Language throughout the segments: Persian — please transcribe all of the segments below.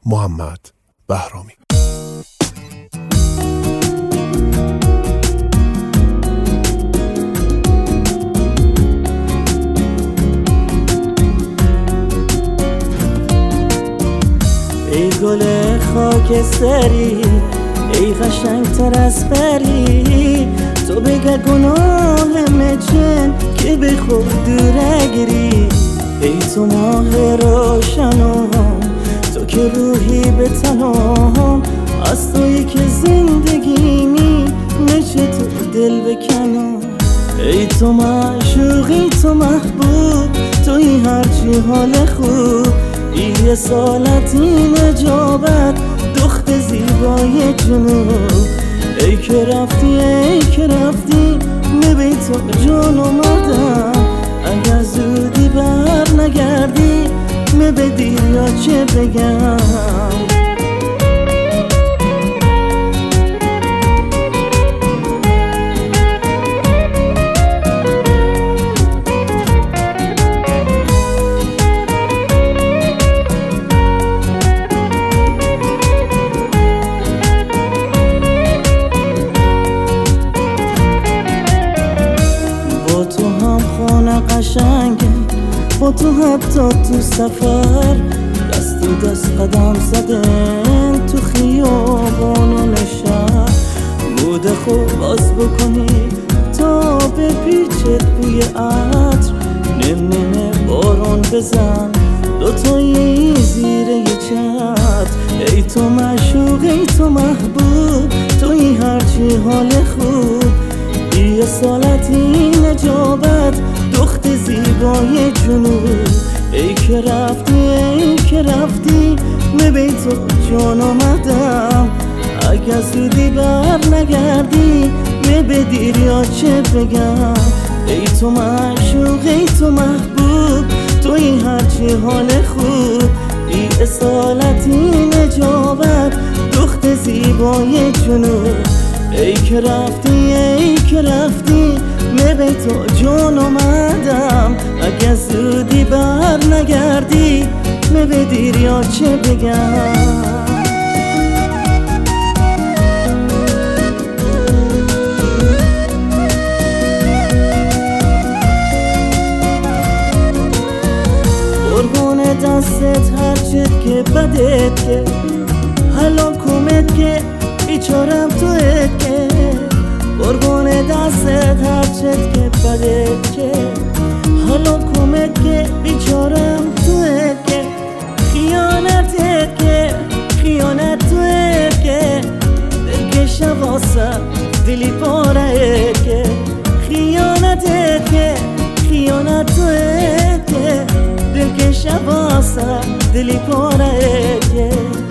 محمد بهرامی. ای گل خاکستری، ای قشنگتر از پری، تو بگه گناه مچن که به خود دورگیری. ای تو ماه روشنم، تو که روحی به تنم، از تویی که زندگیمی نچه تو دل بکنم. ای تو معشوقی، تو محبوب، توی هرچی حال خوب، ای اصالتی نجابت، دخت زیبای جنوب. ای که رفتی، ای که رفتی، نبی تو جان اومدم. اگر زودی بر نگردی، مبدی یا چه بگم. قشنگه با تو حتی تو سفر، دست تو دست قدم زدن تو خیابان و نشر. موده خوب باز بکنی تا به پیچت بوی عطر، نم بارون بزن دوتایی زیر یه چتر. ای تو معشوق، ای تو محبوب، توی هرچی حال خوب، ای اصالتی نجابت، دخت زیبای جنوب. ای که رفتی، ای که رفتی، مبی تو جان آمدم. اگر زودی بر نگردی، مبی دیر یا چه بگم. ای تو معشوق، ای تو محبوب، توی هرچی حال خوب، ای اصالتی نجابت، دخت زیبای جنوب. ای که رفتی، ای که رفتی، مبی تو جان آمدم. اگه زودی بر نگردی، مبی دیر یا چه بگم. قربون دستت هرچت که بدت که، هلاکمت که بیچارم تویت که. قربون دستت هرچت که بدت که، هلاکمت که بیچارم تویت که. خیانتت که، خیانت تویت که، دلکش واسه دلی پاره که. خیانتت که، خیانت تویت که، دلکش واسه دلی پاره که.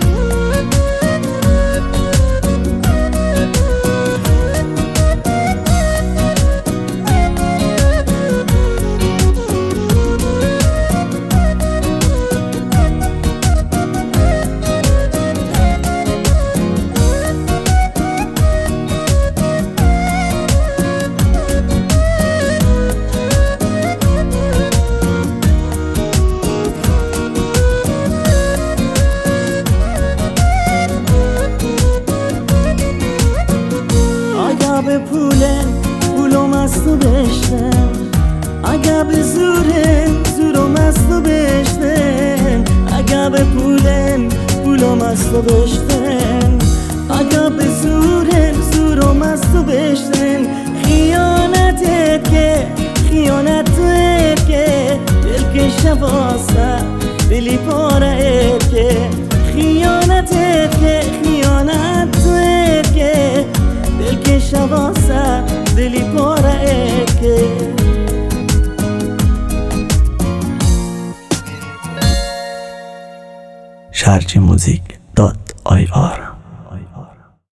به پولم از تو بشتن، اگه به زورم از تو بشتن. اگه به پولم از تو بشتن، اگه به زورم از تو بشتن. خیانتت که، خیانت تویت که، دلکش واسه دلی پاره که. خیانتت که، خیانت تویت که، دلکش واسه دلی پاره که. sharjmusic.ir